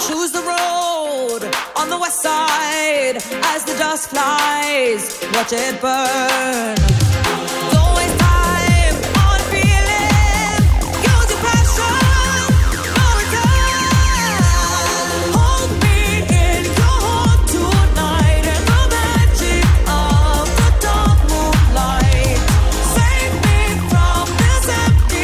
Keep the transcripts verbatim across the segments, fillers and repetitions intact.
choose the road on the west side as the dust flies. Watch it burn. Don't waste time on feeling. Use your passion. No return. Hold me in your heart tonight in the magic of the dark moonlight. Save me from this empty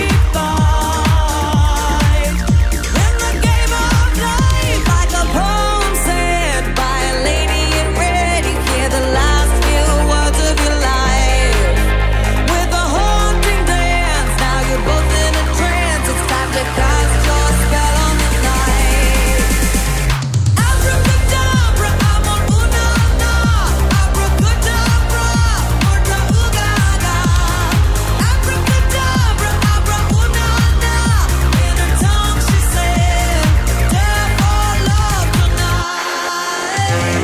fight. In the game of life, like a poem said by a lady in red, you hear the last few words of your life. With a haunting dance, now you're both in a trance. It's time to cast your spell on the night. Abracadabra, amor una-na. Abracadabra, orta ugaga. Abracadabra, abra una-na. In her tongue she said, death or love tonight.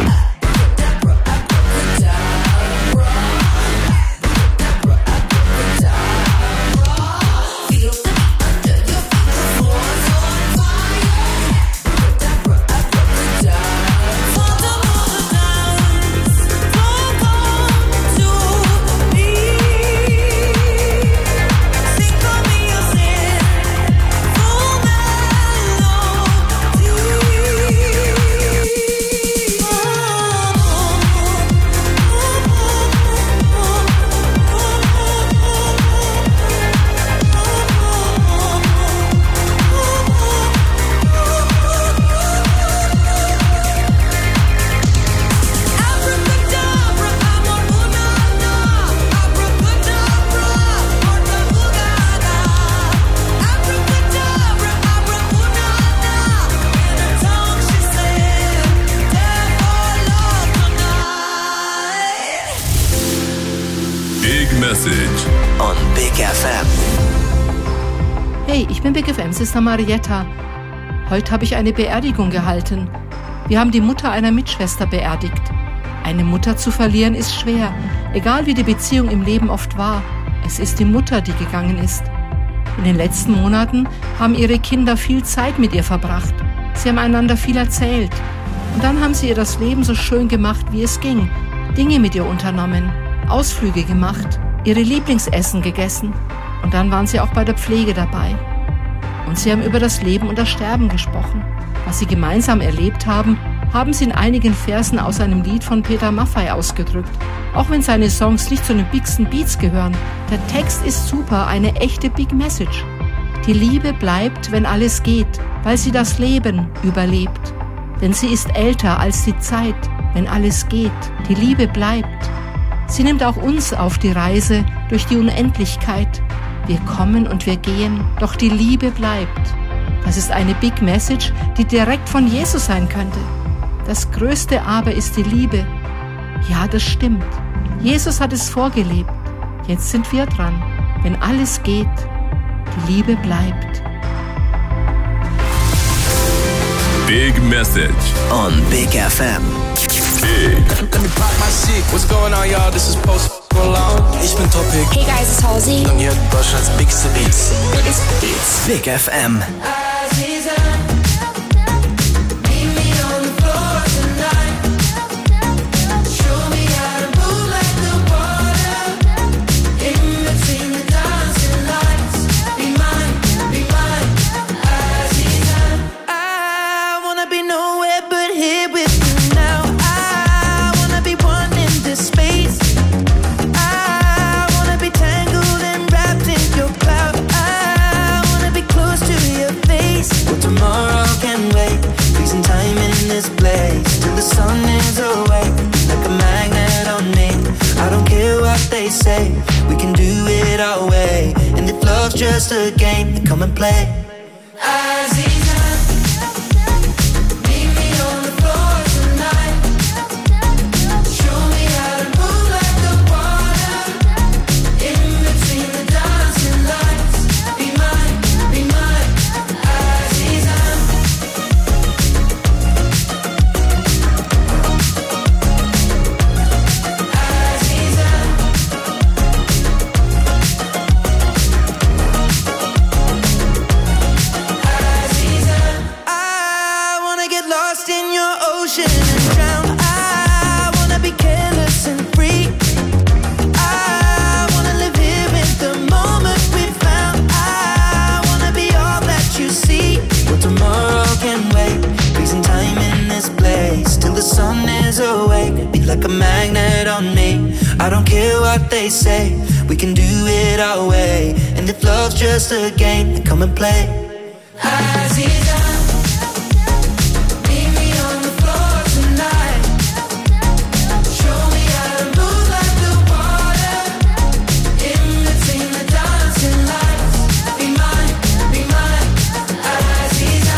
Big Message on Big F M. Hey, ich bin Big F M, Sister Marietta. Heute habe ich eine Beerdigung gehalten. Wir haben die Mutter einer Mitschwester beerdigt. Eine Mutter zu verlieren ist schwer, egal wie die Beziehung im Leben oft war. Es ist die Mutter, die gegangen ist. In den letzten Monaten haben ihre Kinder viel Zeit mit ihr verbracht. Sie haben einander viel erzählt. Und dann haben sie ihr das Leben so schön gemacht, wie es ging. Dinge mit ihr unternommen, Ausflüge gemacht, ihre Lieblingsessen gegessen. Und dann waren sie auch bei der Pflege dabei. Und sie haben über das Leben und das Sterben gesprochen. Was sie gemeinsam erlebt haben, haben sie in einigen Versen aus einem Lied von Peter Maffay ausgedrückt. Auch wenn seine Songs nicht zu den bigsten Beats gehören. Der Text ist super, eine echte Big Message. Die Liebe bleibt, wenn alles geht, weil sie das Leben überlebt. Denn sie ist älter als die Zeit, wenn alles geht. Die Liebe bleibt. Sie nimmt auch uns auf die Reise durch die Unendlichkeit. Wir kommen und wir gehen, doch die Liebe bleibt. Das ist eine Big Message, die direkt von Jesus sein könnte. Das Größte aber ist die Liebe. Ja, das stimmt. Jesus hat es vorgelebt. Jetzt sind wir dran. Wenn alles geht, die Liebe bleibt. Big Message on Big F M. Big. Let me pop my shit. What's going on, y'all? This is Post Malone. Ich bin Topic. Hey guys, it's Halsey. Und hier Deutschlands bigste Beats. Biggest Beats. Big F M. Say we can do it our way, and if love's just a game, then come and play. ocean and drown. I wanna be careless and free. I wanna live here in the moment we found. I wanna be all that you see. Well, tomorrow can wait. Freezing time in this place till the sun is awake. Be like a magnet on me. I don't care what they say. We can do it our way. And if love's just a game, then come and play. Aziza, meet me on the floor tonight. Show me how to move like the water. In between the dancing lights. Be mine, be mine, Aziza.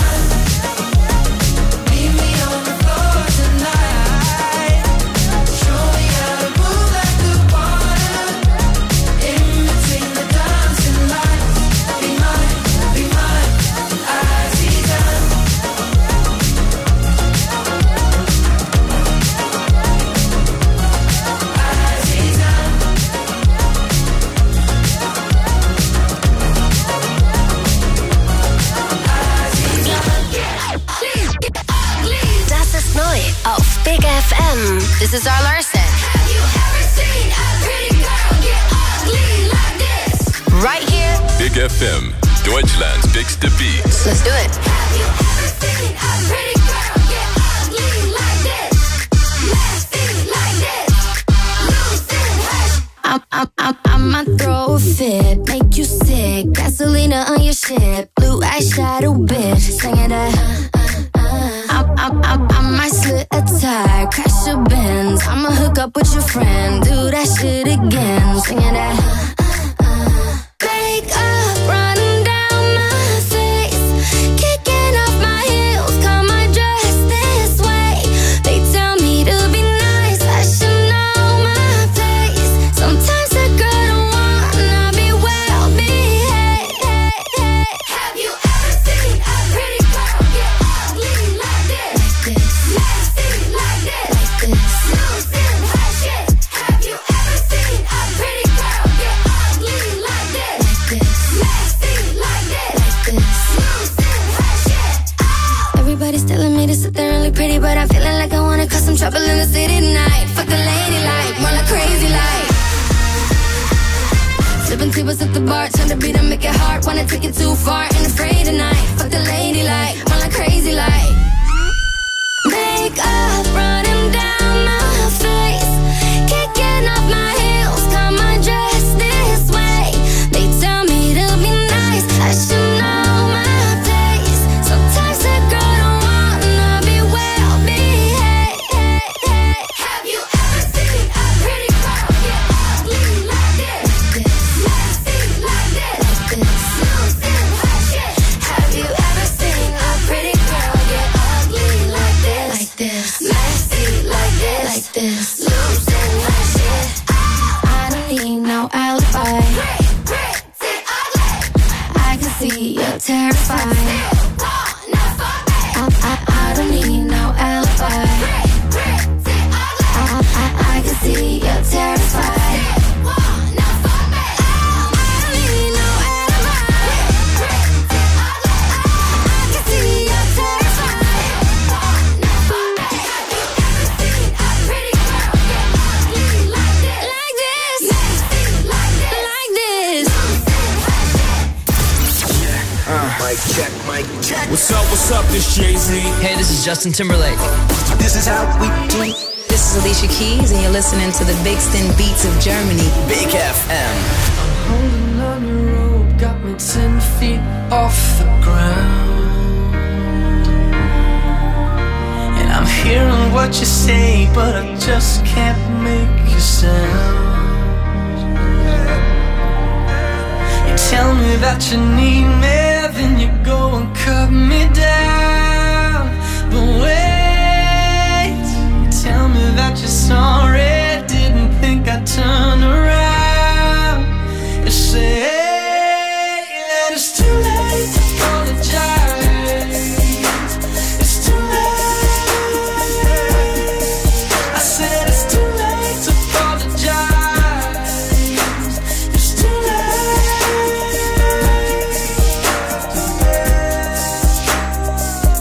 Meet me on the floor tonight. Show me how to move like the water. In between the dancing lights. Be mine, be mine, Aziza. Aziza. Das ist neu auf Big F M. This is our Larson. Have you ever seen a pretty girl get ugly like this? Right here. Big F M, Deutschland's bigste Beats. Let's do it. Have you ever seen a pretty girl get ugly like this? Nasty like this? Losing her. I, I, I, I might throw a fit, make you sick. Gasolina on your shit, blue eyeshadow bitch. Singing that. I, I, I, I might slit a tire, crash your Benz. I'ma hook up with your friend, do that shit again. Singing that. Makeup running down my face, kicking off my heels, cut my dress this way. They tell me to be nice, I should know my place. Sometimes a girl don't wanna be well behaved. Have you ever seen a pretty girl get ugly like this? Nasty like this? Losing her shit. Have you ever seen a pretty girl get ugly like this? Nasty like this? Losing her shit. Everybody's telling me to sit there and look pretty, but I'm feeling like I wanna cause some trouble in the city tonight. Fuck the lady like, more like crazy like. Sipping tables at the bar, turn the beat and make it hard. Wanna take it too far, ain't afraid tonight. Fuck the lady like, more like crazy like. Makeup running down my face, kicking off my heels, cut my dress this way. They tell me to be nice, I should know my place. Sometimes a girl don't wanna be well behaved. Have you ever seen a pretty girl get ugly like this? Nasty like this? Losing her shit. Have you ever seen a pretty girl get ugly like this? Like this. Nasty like this? Like this. Losing her shit. I don't need no alibi. Pretty, pretty ugly. I can see you're terrified. Still wanna fuck me. I, I, I don't need no alibi. Pretty, pretty ugly. I, I, I can see you're terrified. Still wanna fuck me. I don't need no alibi. Pretty, ugly. I can see you're terrified. Wanna fuck me. Have you ever seen a pretty girl get ugly like this? Like this. Nasty like this? Like this. Losing her shit. Mic check, mic check. What's up, what's up, this Jay-Z. Hey, this is Justin Timberlake. This is how we do. This is Alicia Keys, and you're listening to the Bigston Beats of Germany. Big F M. Holding on your rope got me ten feet off the ground. And I'm hearing what you say, but I just can't make you sound. You tell me that you need me, then you go and cut me down. But wait, you tell me that you're sorry, didn't think I'd turn around. You say that it's too late to apologize. It's too late. I said it's too late to apologize. It's too late.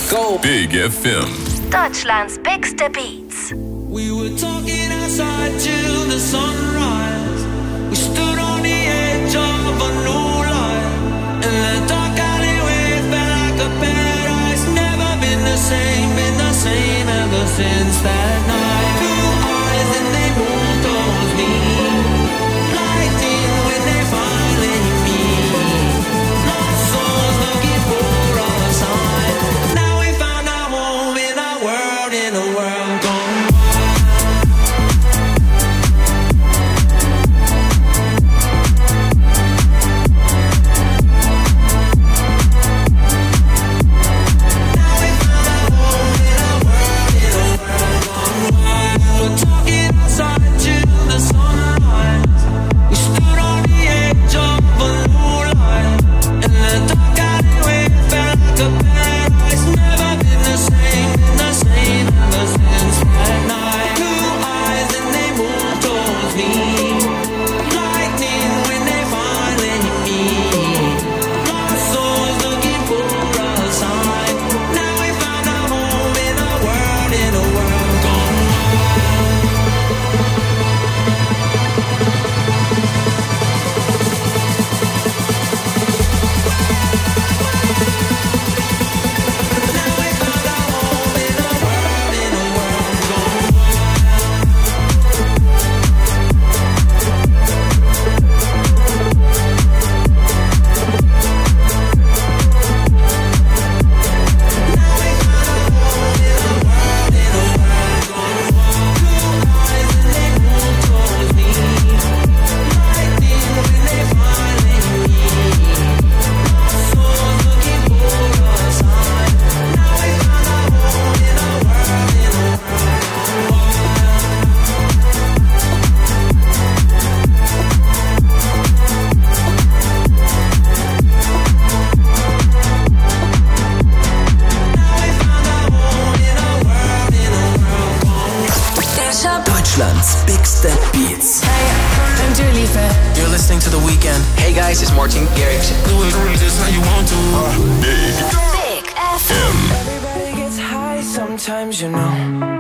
Go. Big F M. Deutschlands biggste Beats. We were talking outside till the sunrise. We stood on the edge of a new life. And the dark alleyway felt like a paradise. Never been the same, been the same ever since that night. Blue eyes and they moved towards me. Lightning when they finally meet. Lost souls looking for a sign. Now we found our home in our world, in a world gone wild. Deutschlands bigste Beats. Hey, I'm Dua Lipa. You're listening to The Weeknd. Hey guys, it's Martin Garrix. Do it just how you want to. Big Big F M. Everybody gets high sometimes, you know.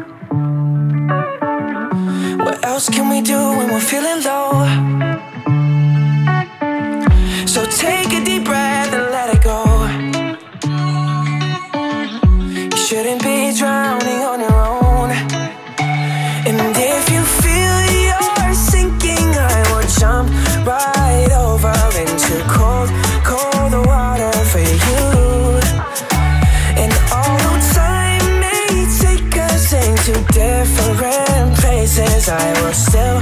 What else can we do when we're feeling low? So take a deep breath and let it go. You shouldn't be drowning on your own. And if you feel you're sinking, I will jump right over into cold, cold water for you. And although time may take us into different places, I will still